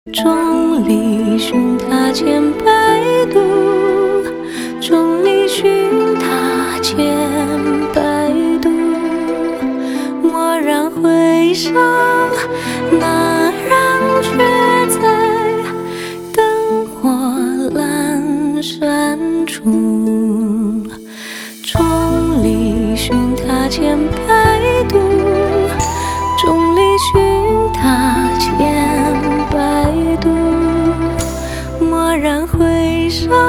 众里寻他千百度，众里寻他千百度。蓦然回首，那人却在灯火阑珊处。众里寻他千百度，众里寻他千百度。蓦然回首。